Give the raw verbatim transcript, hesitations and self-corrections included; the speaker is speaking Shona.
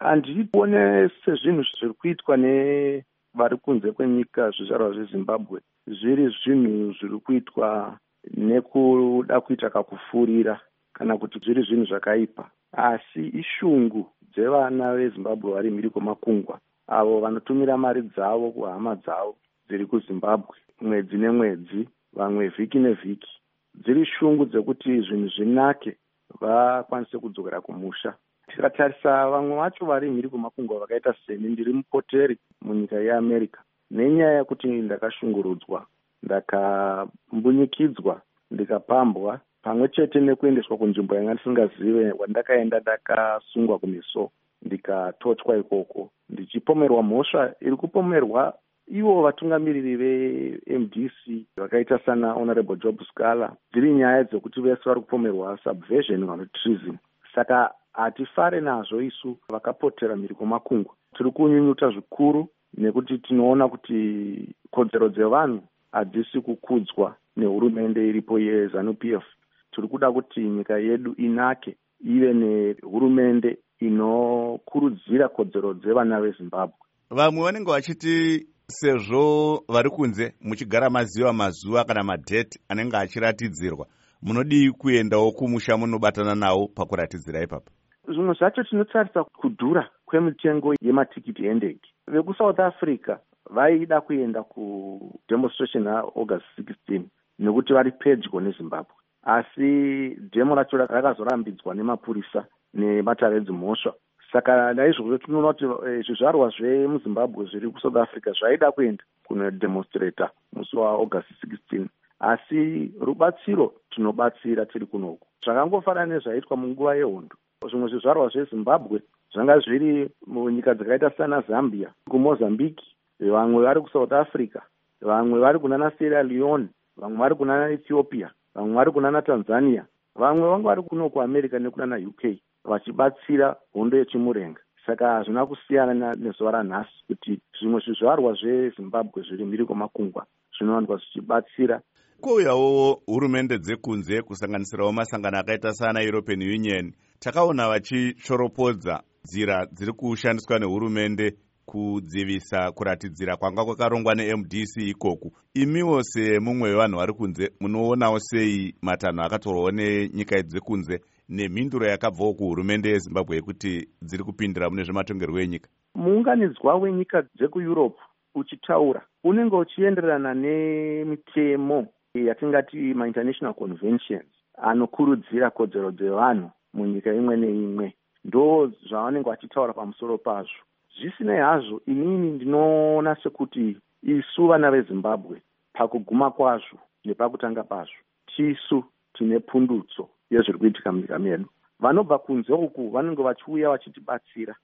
Handipone sezvinhu zviri kuitwa nevari kunze kwenyika zvizvarwa zveZimbabwe zviri zvinhu zviri kuitwa nekuda kuita kakufurira kana kuti zviri zvinhu zvakaipa, asi ishungu dzevana veZimbabwe vari mhiri kwemakungwa avo vanotumira mari dzavo kuhama dzavo dziri kuZimbabwe mwedzi nemwedzi, vamwe vhiki nevhiki. Dziri shungu dzekuti zvinhu zvinake vakwanise kudzokera kumusha. Tikatarisa vamwe vacho vari mhiri kwemakungwa vakaita seni, ndiri mupoteri munyika yeAmerica. Nenyaya yekuti ndakashungurudzwa, ndakambunyikidzwa, ndikapambwa, pamwe chete nekuendeswa kunzvimbo yanga ndisingazive, wandakaenda ndakasungwa kumeso, ndikatotwa ikoko, ndichipomerwa mhosva iri kupomerwa ivo vatungamiriri ve-M D C vakaita sana Honorable Job Scala. Dziri nyaya dzekuti vese vari kupomerwa subversion kana treason. Saka hatifare nazvo isu vakapotera mhiri kwemakungwa. Tiri kunyunyuta zvikuru nekuti tinoona kuti kodzero dzevanhu hadzisi kukudzwa nehurumende iripo yeZANU P F. Tiri kuda kuti nyika yedu inake, ive nehurumende inokurudzira kodzero dzevana veZimbabwe. Vamwe vanenge vachiti sezvo vari kunze muchigara maziva mazuva kana madheti anenge achiratidzirwa, munodii kuendawo kumusha munobatana nawo pakuratidzira ipapa? Zvimwe zvacho tinotarisa kudhura kwemitengo yematikiti endege. VekuSouth Africa vaida kuenda kudemonstration yaAugust sixteen nekuti vari pedyo neZimbabwe, asi dhemo racho rakazorambidzwa nemapurisa nemataredzi mhosva. Saka naizvozvo tinoona kuti zvizvarwa zvemuZimbabwe zviri kuSouth Africa zvaida kuenda kunodemonstrata musi waAugust sixteen, asi rubatsiro tinobatsira tiri kunoku. Zvakangofanana nezvaitwa munguva yehondo. Zvimwe zvizvarwa zveZimbabwe zvanga zviri munyika dzakaita sana Zambia, kuMozambique, vamwe vari kuSouth Africa, vamwe vari kunana Sierra Leone, vamwe vari kunana Ethiopia, vamwe vari kunana Tanzania, vamwe vanga vari kuno kuAmerica nekunana U K vachibatsira hondo yechimurenga. Saka hazvina kusiyana nezuva ranhasi kuti zvimwe zvizvarwa zveZimbabwe zviri mhiri kwemakungwa zvinowanikwa zvichibatsira. Kouyawo hurumende dzekunze kusanganisirawo masangano akaita sana European Union, takaona vachitshoropodza nzira dziri kushandiswa nehurumende kudzivisa kuratidzira kwanga kwakarongwa ne-M D C ikoku. Imiwo semumwe wevanhu vari kunze, munoonawo sei matanho akatorwawo nenyika dzekunze nemhinduro yakabvawo kuhurumende yeZimbabwe yekuti dziri kupindira mune zvematongerwo enyika? Muunganidzwa wenyika dzekuEurope uchitaura unenge uchienderana nemitemo yatingati ma-international conventions anokurudzira kodzero dzevanhu munyika imwe neimwe. Ndo zvavanenge vachitaura pamusoro pazvo. Zvisinei hazvo, inini ndinoona sekuti isu vana veZimbabwe pakuguma kwazvo nepakutanga pazvo tisu tine pundutso yezviri kuitika munyika medu. Vanobva kunze uku vanenge vachiuya vachitibatsira